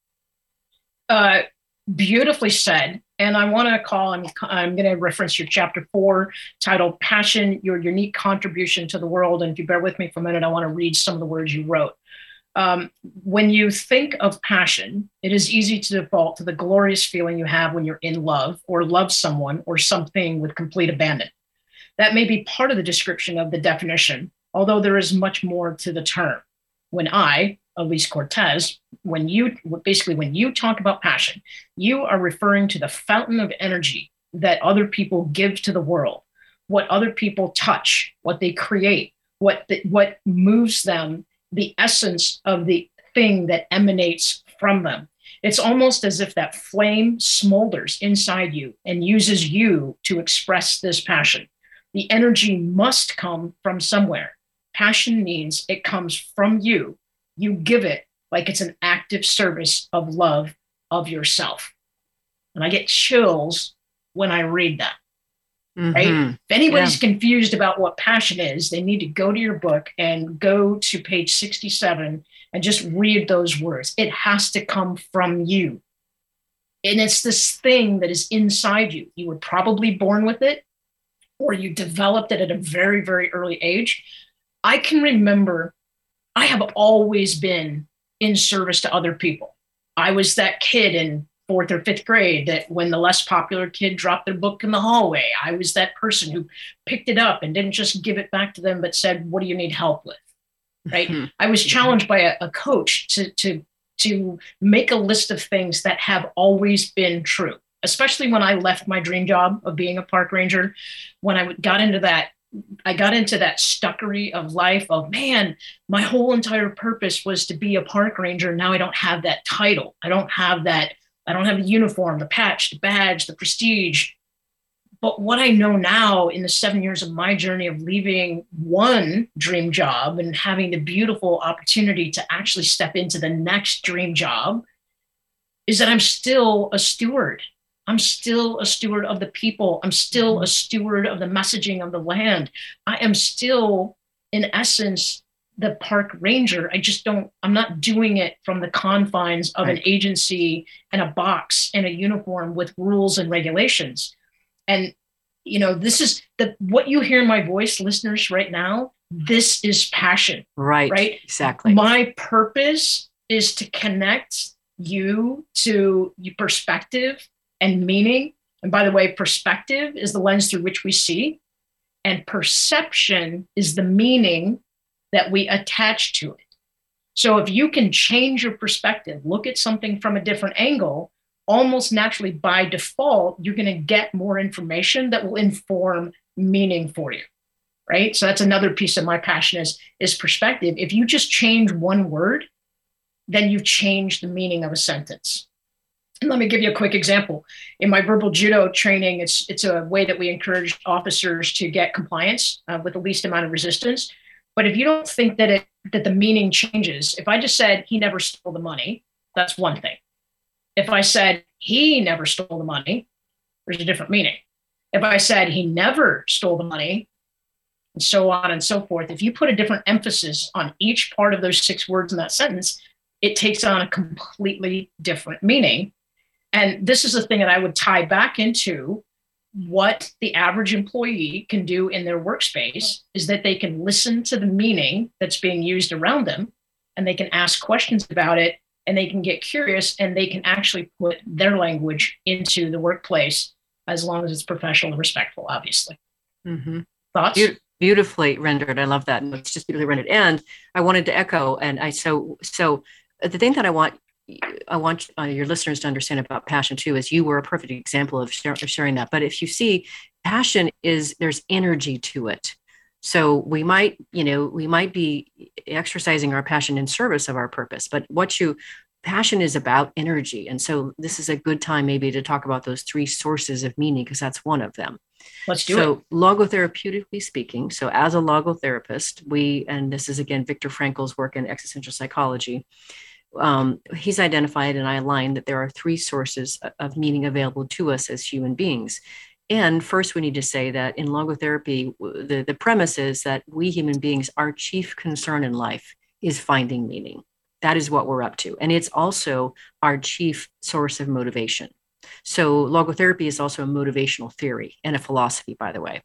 Beautifully said. And I want to I'm going to reference your chapter 4 titled Passion, Your Unique Contribution to the World. And if you bear with me for a minute, I want to read some of the words you wrote. When you think of passion, it is easy to default to the glorious feeling you have when you're in love or love someone or something with complete abandon. That may be part of the description of the definition, although there is much more to the term. When Elise Cortez, when you talk about passion, you are referring to the fountain of energy that other people give to the world, what other people touch, what they create, what moves them, the essence of the thing that emanates from them. It's almost as if that flame smolders inside you and uses you to express this passion. The energy must come from somewhere. Passion means it comes from you. You give it like it's an active service of love of yourself. And I get chills when I read that, right? If anybody's confused about what passion is, they need to go to your book and go to page 67 and just read those words. It has to come from you. And it's this thing that is inside you. You were probably born with it, or you developed it at a very, very early age. I can remember I have always been in service to other people. I was that kid in 4th or 5th grade that when the less popular kid dropped their book in the hallway, I was that person who picked it up and didn't just give it back to them, but said, what do you need help with? Right. I was challenged by a coach to make a list of things that have always been true, especially when I left my dream job of being a park ranger. When I got into that stuckery of life of, man, my whole entire purpose was to be a park ranger. Now I don't have that title. I don't have the uniform, the patch, the badge, the prestige. But what I know now in the 7 years of my journey of leaving one dream job and having the beautiful opportunity to actually step into the next dream job is that I'm still a steward. I'm still a steward of the people. I'm still a steward of the messaging of the land. I am still, in essence, the park ranger. I'm not doing it from the confines of an agency and a box and a uniform with rules and regulations. And, this is what you hear in my voice, listeners, right now. This is passion. Right. Exactly. My purpose is to connect you to your perspective and meaning. And by the way, perspective is the lens through which we see, and perception is the meaning that we attach to it. So if you can change your perspective, look at something from a different angle, almost naturally by default, you're going to get more information that will inform meaning for you. Right. So that's another piece of my passion is perspective. If you just change one word, then you've changed the meaning of a sentence. And let me give you a quick example. In my verbal judo training, it's a way that we encourage officers to get compliance with the least amount of resistance. But if you don't think that the meaning changes, if I just said he never stole the money, that's one thing. If I said he never stole the money, there's a different meaning. If I said he never stole the money, and so on and so forth, if you put a different emphasis on each part of those 6 words in that sentence, it takes on a completely different meaning. And this is the thing that I would tie back into what the average employee can do in their workspace, is that they can listen to the meaning that's being used around them, and they can ask questions about it, and they can get curious, and they can actually put their language into the workplace, as long as it's professional and respectful, obviously. Mm-hmm. Thoughts? Beautifully rendered. I love that. It's just beautifully rendered. And I wanted to echo, and so the thing that I want your listeners to understand about passion too, is you were a perfect example of sharing that. But if you see, passion there's energy to it. So we might be exercising our passion in service of our purpose, but passion is about energy. And so this is a good time maybe to talk about those 3 sources of meaning, because that's one of them. Let's do it. So logotherapeutically speaking, so as a logotherapist, and this is again, Viktor Frankl's work in existential psychology, he's identified, and I align, that there are 3 sources of meaning available to us as human beings. And first, we need to say that in logotherapy, the premise is that we human beings, our chief concern in life is finding meaning. That is what we're up to. And it's also our chief source of motivation. So logotherapy is also a motivational theory and a philosophy, by the way.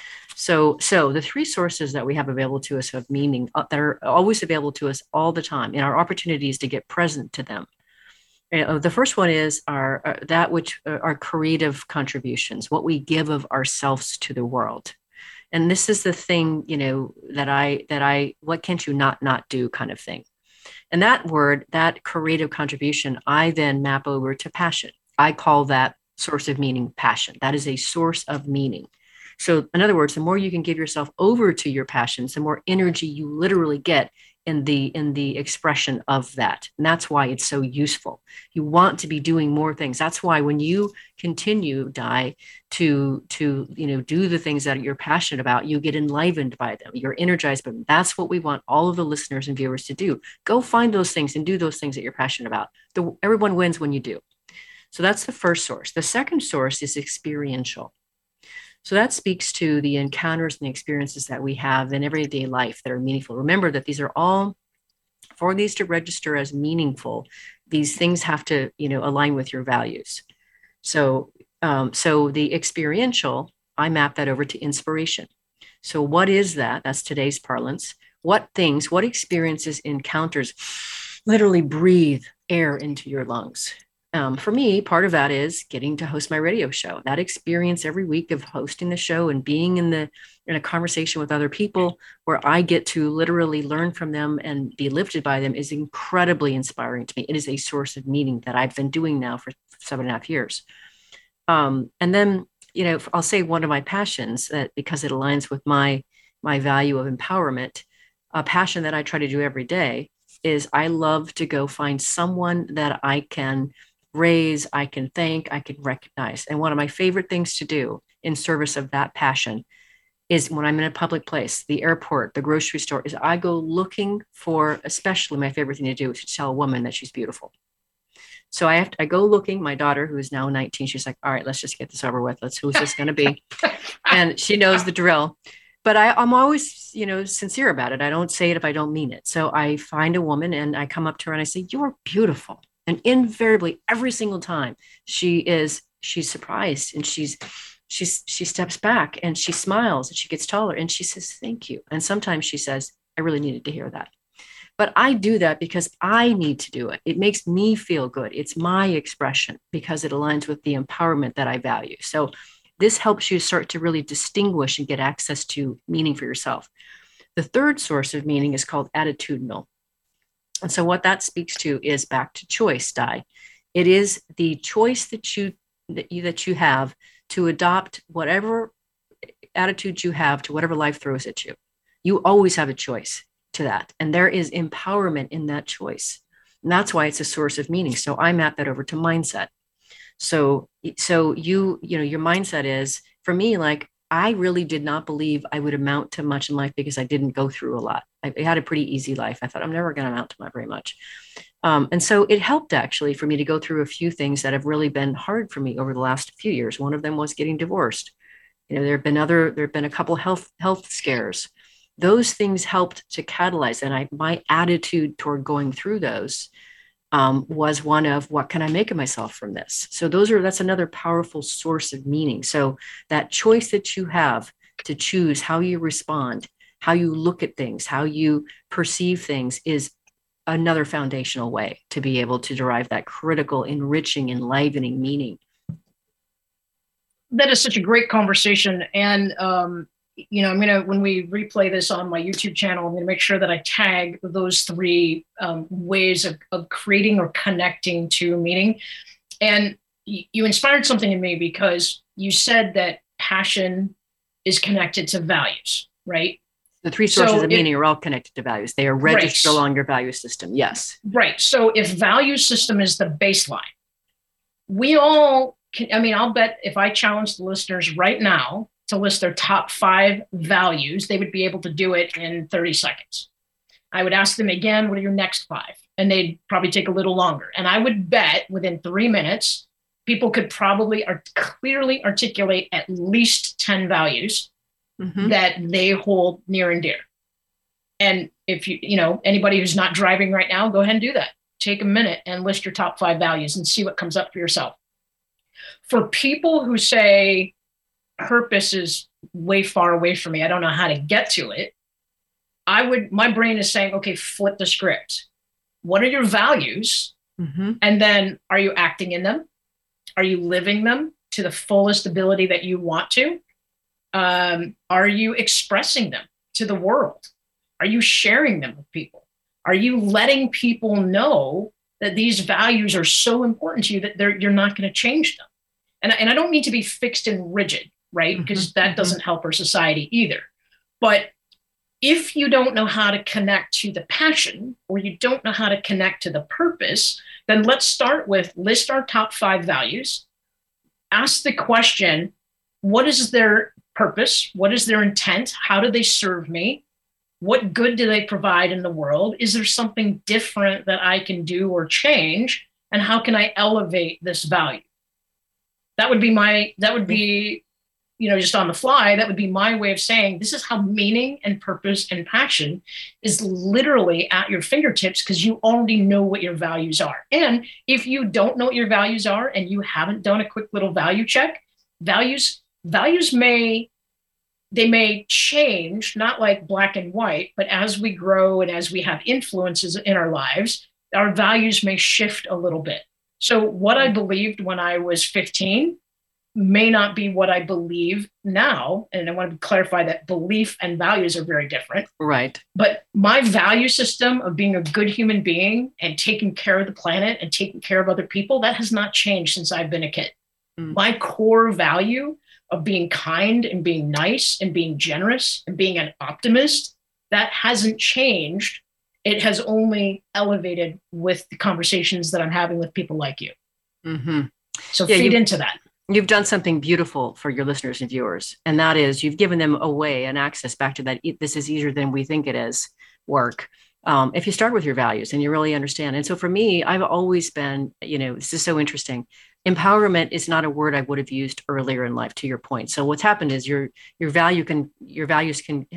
So the 3 sources that we have available to us of meaning that are always available to us all the time, and our opportunities to get present to them. The first one is our creative contributions, what we give of ourselves to the world. And this is the thing, that I what can't you not do kind of thing. And that word, that creative contribution, I then map over to passion. I call that source of meaning passion. That is a source of meaning. So in other words, the more you can give yourself over to your passions, the more energy you literally get in the expression of that. And that's why it's so useful. You want to be doing more things. That's why when you continue, Di, to do the things that you're passionate about, you get enlivened by them. You're energized by them. That's what we want all of the listeners and viewers to do. Go find those things and do those things that you're passionate about. Everyone wins when you do. So that's the first source. The second source is experiential. So that speaks to the encounters and the experiences that we have in everyday life that are meaningful. Remember that these are all, for these to register as meaningful, these things have to, align with your values. So the experiential, I map that over to inspiration. So what is that? That's today's parlance. What experiences, encounters literally breathe air into your lungs? For me, part of that is getting to host my radio show. That experience every week of hosting the show and being in a conversation with other people where I get to literally learn from them and be lifted by them is incredibly inspiring to me. It is a source of meaning that I've been doing now for 7.5 years. And then, I'll say one of my passions, that because it aligns with my value of empowerment, a passion that I try to do every day is I love to go find someone that I can raise, I can thank, I can recognize. And one of my favorite things to do in service of that passion is when I'm in a public place, the airport, the grocery store, is I go looking for, especially my favorite thing to do is to tell a woman that she's beautiful. So I go looking, my daughter, who is now 19, she's like, all right, let's just get this over with. Who's this going to be? And she knows the drill. but I'm always, sincere about it. I don't say it if I don't mean it. So I find a woman and I come up to her and I say, "You are beautiful." And invariably, every single time, she's surprised, and she steps back and she smiles and she gets taller and she says, "Thank you." And sometimes she says, "I really needed to hear that." But I do that because I need to do it. It makes me feel good. It's my expression because it aligns with the empowerment that I value. So this helps you start to really distinguish and get access to meaning for yourself. The third source of meaning is called attitudinal. And so what that speaks to is back to choice, Di. It is the choice that you have to adopt whatever attitude you have to whatever life throws at you. You always have a choice to that. And there is empowerment in that choice. And that's why it's a source of meaning. So I map that over to mindset. So your mindset is, for me, like, I really did not believe I would amount to much in life because I didn't go through a lot. I had a pretty easy life. I thought I'm never going to amount to very much. And so it helped actually for me to go through a few things that have really been hard for me over the last few years. One of them was getting divorced. There have been a couple health scares. Those things helped to catalyze. And my attitude toward going through those was one of, what can I make of myself from this? So that's another powerful source of meaning. So that choice that you have to choose how you respond, how you look at things, how you perceive things is another foundational way to be able to derive that critical, enriching, enlivening meaning. That is such a great conversation. And, when we replay this on my YouTube channel, I'm going to make sure that I tag those three ways of creating or connecting to meaning. And you inspired something in me because you said that passion is connected to values, right? The three sources of meaning are all connected to values. They are registered along your value system. Yes. Right. So if value system is the baseline, we all can, I'll bet if I challenge the listeners right now to list their top 5 values, they would be able to do it in 30 seconds. I would ask them again, what are your next 5? And they'd probably take a little longer. And I would bet within 3 minutes, people could probably clearly articulate at least 10 values that they hold near and dear. And if anybody who's not driving right now, go ahead and do that. Take a minute and list your top 5 values and see what comes up for yourself. For people who say purpose is way far away from me, I don't know how to get to it, my brain is saying, okay, flip the script. What are your values? And then, are you acting in them? Are you living them to the fullest ability that you want to? Are you expressing them to the world? Are you sharing them with people? Are you letting people know that these values are so important to you that you're not going to change them? And I don't mean to be fixed and rigid, right? Because that doesn't help our society either. But if you don't know how to connect to the passion, or you don't know how to connect to the purpose, then let's start with list our top 5 values. Ask the question, what is their purpose? What is their intent? How do they serve me? What good do they provide in the world? Is there something different that I can do or change? And how can I elevate this value? That would be, just on the fly, that would be my way of saying, this is how meaning and purpose and passion is literally at your fingertips, because you already know what your values are. And if you don't know what your values are and you haven't done a quick little value check, values may change, not like black and white, but as we grow and as we have influences in our lives, our values may shift a little bit. So what I believed when I was 15 may not be what I believe now. And I want to clarify that belief and values are very different. Right. But my value system of being a good human being and taking care of the planet and taking care of other people, that has not changed since I've been a kid. My core value of being kind and being nice and being generous and being an optimist, that hasn't changed. It has only elevated with the conversations that I'm having with people like you. So feed into that. You've done something beautiful for your listeners and viewers, and that is you've given them a way and access back to that. This is easier than we think it is work. If you start with your values and you really understand. And so for me, I've always been, this is so interesting. Empowerment is not a word I would have used earlier in life, to your point. So what's happened is your values can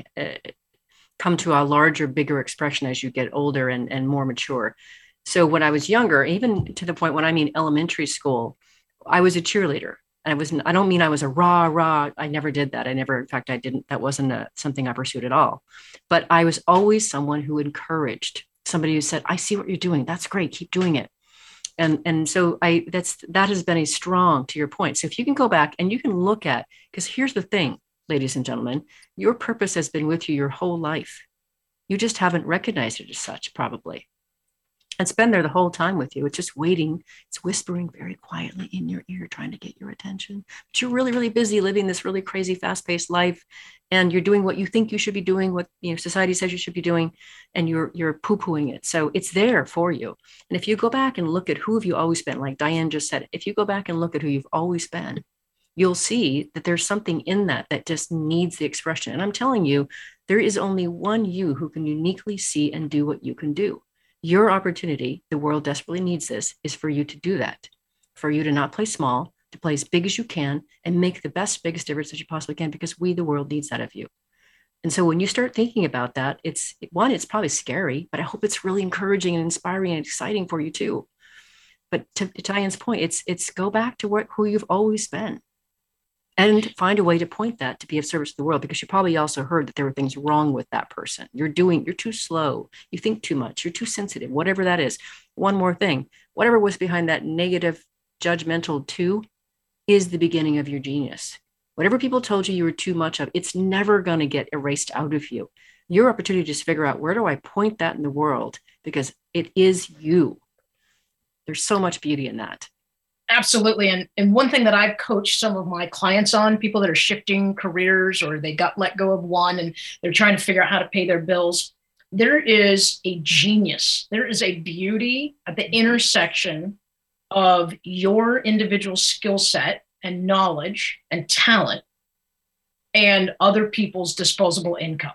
come to a larger, bigger expression as you get older and more mature. So when I was younger, even to the point when elementary school, I was a cheerleader. I don't mean I was a rah. I never did that. In fact, I didn't, that wasn't something I pursued at all. But I was always someone who encouraged, somebody who said, I see what you're doing. That's great. Keep doing it. And so that has been a strong, to your point. So if you can go back and you can look at, because here's the thing, ladies and gentlemen, your purpose has been with you your whole life. You just haven't recognized it as such, probably. It's been there the whole time with you. It's just waiting. It's whispering very quietly in your ear, trying to get your attention. But you're really, really busy living this really crazy, fast-paced life. And you're doing what you think you should be doing, what society says you should be doing, and you're poo-pooing it. So it's there for you. And if you go back and look at who have you always been, like Diane just said, if you go back and look at who you've always been, you'll see that there's something in that just needs the expression. And I'm telling you, there is only one you who can uniquely see and do what you can do. Your opportunity, the world desperately needs this, is for you to do that, for you to not play small, to play as big as you can and make the biggest difference that you possibly can, because the world needs that of you. And so when you start thinking about that, it's probably scary, but I hope it's really encouraging and inspiring and exciting for you too. But to Diane's point, it's go back to who you've always been and find a way to point that to be of service to the world, because you probably also heard that there were things wrong with that person. You're too slow. You think too much. You're too sensitive, whatever that is. One more thing, whatever was behind that negative, judgmental too is the beginning of your genius. Whatever people told you were too much of, it's never going to get erased out of you. Your opportunity to just figure out, where do I point that in the world? Because it is you. There's so much beauty in that. Absolutely. And one thing that I've coached some of my clients on, people that are shifting careers or they got let go of one and they're trying to figure out how to pay their bills, there is a genius. There is a beauty at the intersection of your individual skill set and knowledge and talent and other people's disposable income.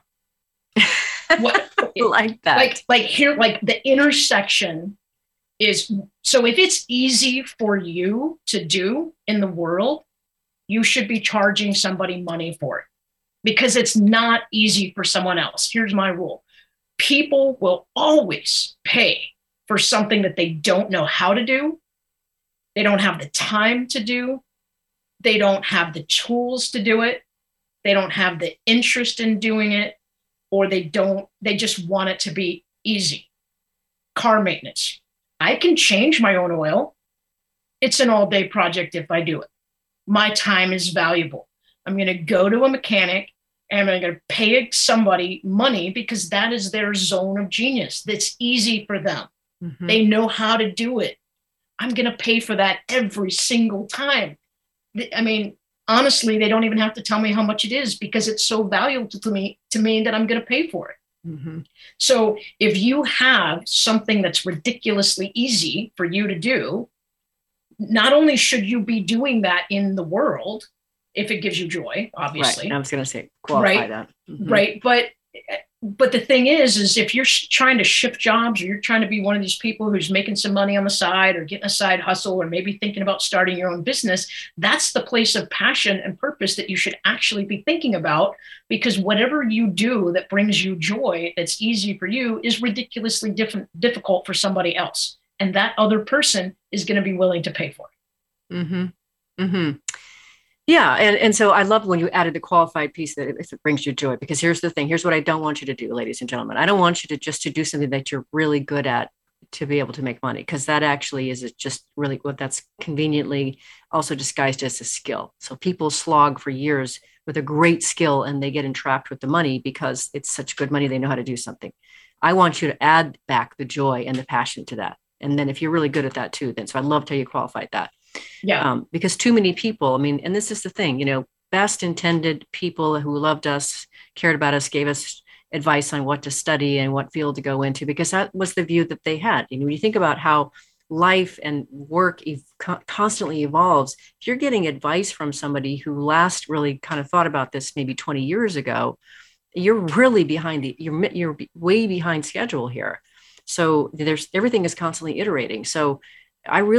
What, like that. Like here, like the intersection is, so if it's easy for you to do in the world, you should be charging somebody money for it, because it's not easy for someone else. Here's my rule. People will always pay for something that they don't know how to do. They don't have the time to do. They don't have the tools to do it. They don't have the interest in doing it, or they just want it to be easy. Car maintenance. I can change my own oil. It's an all-day project if I do it. My time is valuable. I'm going to go to a mechanic and I'm going to pay somebody money because that is their zone of genius. That's easy for them. Mm-hmm. They know how to do it. I'm going to pay for that every single time. I mean, honestly, they don't even have to tell me how much it is, because it's so valuable to me that I'm going to pay for it. Mm-hmm. So if you have something that's ridiculously easy for you to do, not only should you be doing that in the world, if it gives you joy, obviously. Right. I was going to say, qualify that. Mm-hmm. Right. But the thing is if you're trying to shift jobs, or you're trying to be one of these people who's making some money on the side or getting a side hustle, or maybe thinking about starting your own business, that's the place of passion and purpose that you should actually be thinking about, because whatever you do that brings you joy, that's easy for you, is ridiculously difficult for somebody else. And that other person is going to be willing to pay for it. Mm-hmm. Mm-hmm. Yeah. And so I love when you added the qualified piece, that if it brings you joy, because here's the thing, here's what I don't want you to do, ladies and gentlemen. I don't want you to do something that you're really good at to be able to make money, because that actually is just really what that's conveniently also disguised as a skill. So people slog for years with a great skill and they get entrapped with the money because it's such good money. They know how to do something. I want you to add back the joy and the passion to that. And then if you're really good at that too, then, so I loved how you qualified that. Yeah. Because too many people, I mean, and this is the thing, best intended people who loved us, cared about us, gave us advice on what to study and what field to go into, because that was the view that they had. When you think about how life and work constantly evolves, if you're getting advice from somebody who last really kind of thought about this maybe 20 years ago, you're really behind you're way behind schedule here. So everything is constantly iterating. So I really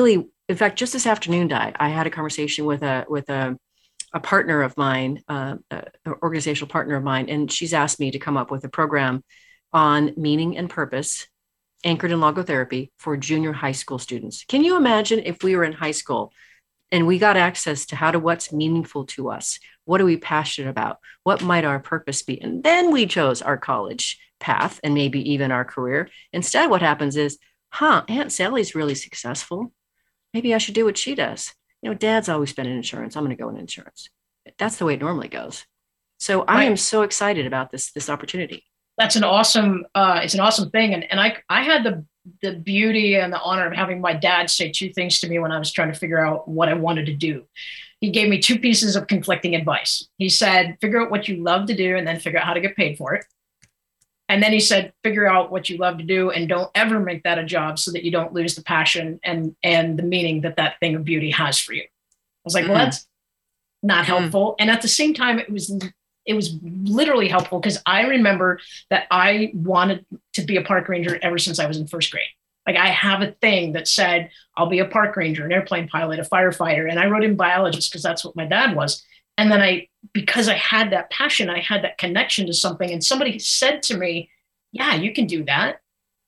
in fact, just this afternoon, I had a conversation with a partner of mine, an organizational partner of mine, and she's asked me to come up with a program on meaning and purpose anchored in logotherapy for junior high school students. Can you imagine if we were in high school and we got access to what's meaningful to us? What are we passionate about? What might our purpose be? And then we chose our college path and maybe even our career. Instead, what happens is, Aunt Sally's really successful. Maybe I should do what she does. Dad's always been in insurance. I'm going to go in insurance. That's the way it normally goes. So I am so excited about this opportunity. That's an awesome, it's an awesome thing. And I had the beauty and the honor of having my dad say two things to me when I was trying to figure out what I wanted to do. He gave me two pieces of conflicting advice. He said, figure out what you love to do and then figure out how to get paid for it. And then he said, figure out what you love to do and don't ever make that a job so that you don't lose the passion and the meaning that thing of beauty has for you. I was like, well, that's not helpful. And at the same time, it was literally helpful because I remember that I wanted to be a park ranger ever since I was in first grade. Like I have a thing that said, I'll be a park ranger, an airplane pilot, a firefighter. And I wrote in biologist because that's what my dad was. And then because I had that passion, I had that connection to something. And somebody said to me, yeah, you can do that.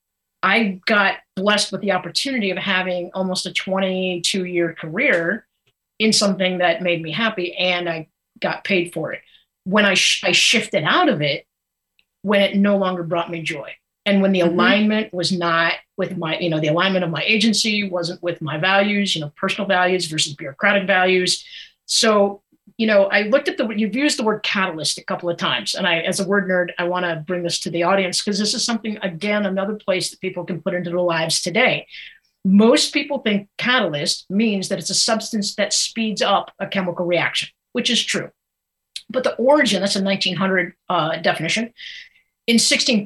I got blessed with the opportunity of having almost a 22-year career in something that made me happy. And I got paid for it. When I shifted out of it, when it no longer brought me joy. And when the alignment was not with my, the alignment of my agency wasn't with my values, personal values versus bureaucratic values. So, I looked at you've used the word catalyst a couple of times. And as a word nerd, I want to bring this to the audience because this is something, again, another place that people can put into their lives today. Most people think catalyst means that it's a substance that speeds up a chemical reaction, which is true. But the origin, that's a 1900 definition. In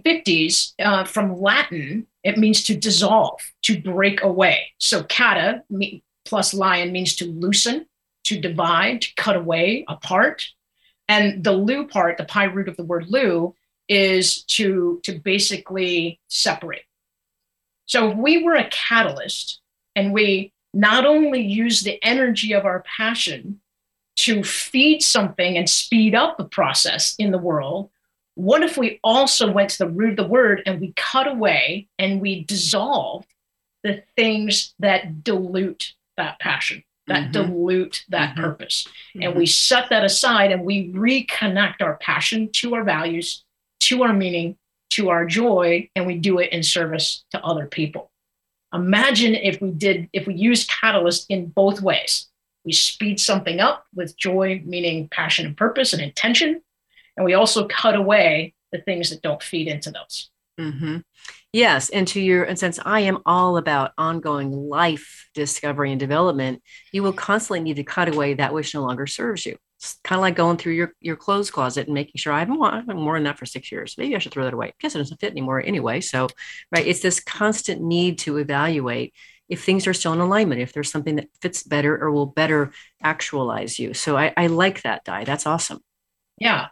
1650s, from Latin, it means to dissolve, to break away. So kata plus lion means to loosen, to divide, to cut away, apart. And the lu part, the pi root of the word lu, is to basically separate. So if we were a catalyst and we not only use the energy of our passion to feed something and speed up the process in the world, what if we also went to the root of the word and we cut away and we dissolve the things that dilute that passion, that dilute that purpose? And we set that aside and we reconnect our passion to our values, to our meaning, to our joy, and we do it in service to other people. Imagine if we used catalyst in both ways. We speed something up with joy, meaning, passion, and purpose and intention. And we also cut away the things that don't feed into those. Yes. And since I am all about ongoing life discovery and development, you will constantly need to cut away that which no longer serves you. It's kind of like going through your clothes closet and making sure I've been wearing that for 6 years. Maybe I should throw that away. I guess it doesn't fit anymore anyway. So, right. It's this constant need to evaluate if things are still in alignment, if there's something that fits better or will better actualize you. So I like that, Di. That's awesome. Yeah.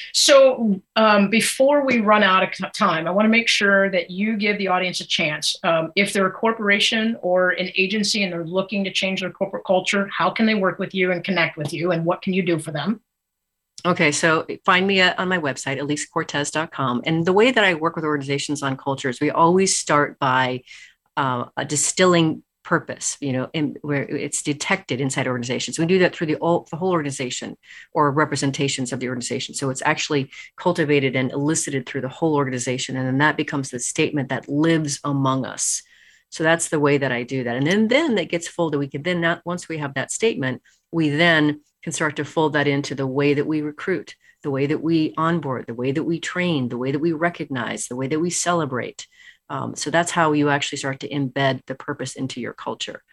So before we run out of time, I want to make sure that you give the audience a chance. If they're a corporation or an agency and they're looking to change their corporate culture, how can they work with you and connect with you? And what can you do for them? Okay, so find me on my website, elisecortez.com. And the way that I work with organizations on cultures, we always start by distilling purpose, and where it's detected inside organizations. We do that through the whole organization or representations of the organization. So it's actually cultivated and elicited through the whole organization. And then that becomes the statement that lives among us. So that's the way that I do that. And then that gets folded. We can then, once we have that statement, we then can start to fold that into the way that we recruit, the way that we onboard, the way that we train, the way that we recognize, the way that we celebrate. So that's how you actually start to embed the purpose into your culture.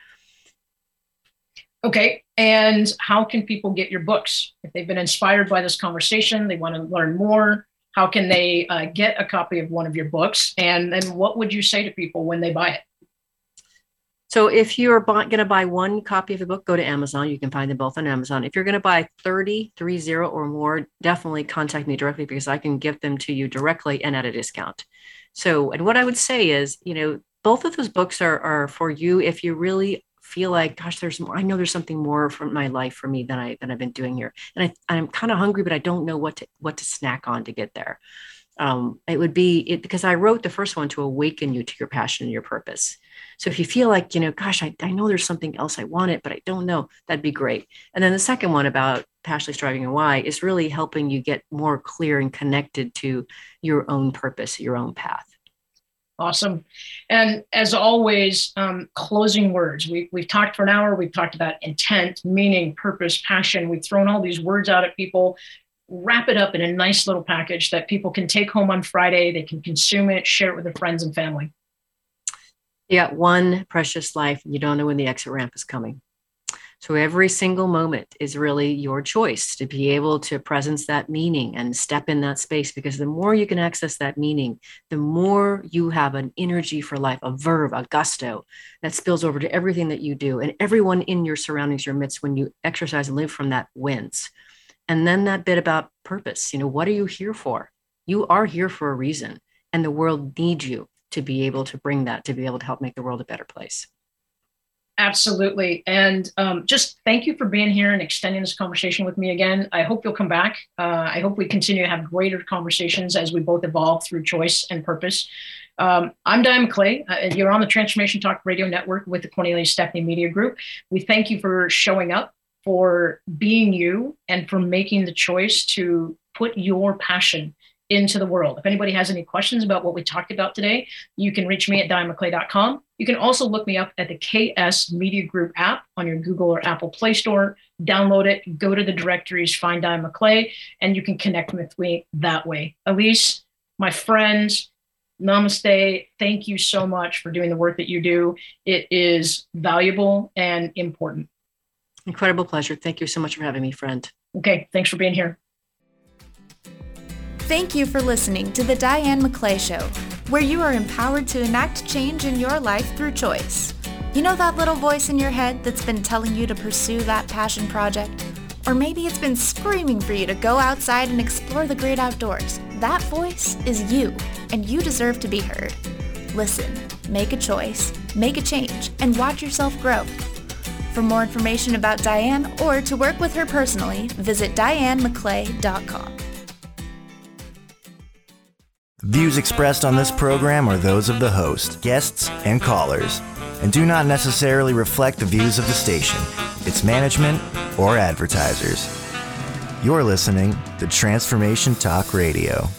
Okay. And how can people get your books? If they've been inspired by this conversation, they want to learn more, how can they get a copy of one of your books? And then what would you say to people when they buy it? So if you're going to buy one copy of the book, go to Amazon. You can find them both on Amazon. If you're going to buy 30 or more, definitely contact me directly because I can give them to you directly and at a discount. So, and what I would say is, both of those books are for you if you really feel like, gosh, there's more, I know there's something more from my life for me than I've been doing here. And I'm kind of hungry, but I don't know what to snack on to get there. It would be because I wrote the first one to awaken you to your passion and your purpose. So if you feel like, gosh, I know there's something else I want it, but I don't know, that'd be great. And then the second one about passionately striving and why is really helping you get more clear and connected to your own purpose, your own path. Awesome. And as always, closing words. We've talked for an hour. We've talked about intent, meaning, purpose, passion. We've thrown all these words out at people. Wrap it up in a nice little package that people can take home on Friday. They can consume it, share it with their friends and family. You got one precious life. You don't know when the exit ramp is coming. So every single moment is really your choice to be able to presence that meaning and step in that space, because the more you can access that meaning, the more you have an energy for life, a verve, a gusto that spills over to everything that you do. And everyone in your surroundings, your midst, when you exercise and live from that, wins. And then that bit about purpose, what are you here for? You are here for a reason, and the world needs you to be able to bring that, to be able to help make the world a better place. Absolutely. And just thank you for being here and extending this conversation with me again. I hope you'll come back. I hope we continue to have greater conversations as we both evolve through choice and purpose. I'm Diane McClay. You're on the Transformation Talk Radio Network with the Cornelius Stepney Media Group. We thank you for showing up, for being you, and for making the choice to put your passion into the world. If anybody has any questions about what we talked about today, you can reach me at dianemcclay.com. You can also look me up at the KS Media Group app on your Google or Apple Play Store. Download it, go to the directories, find Diane McClay, and you can connect with me that way. Elise, my friends, namaste. Thank you so much for doing the work that you do. It is valuable and important. Incredible pleasure. Thank you so much for having me, friend. Okay, thanks for being here. Thank you for listening to The Diane McClay Show, where you are empowered to enact change in your life through choice. You know that little voice in your head that's been telling you to pursue that passion project? Or maybe it's been screaming for you to go outside and explore the great outdoors. That voice is you, and you deserve to be heard. Listen, make a choice, make a change, and watch yourself grow. For more information about Diane or to work with her personally, visit dianemcclay.com. The views expressed on this program are those of the host, guests, and callers, and do not necessarily reflect the views of the station, its management, or advertisers. You're listening to Transformation Talk Radio.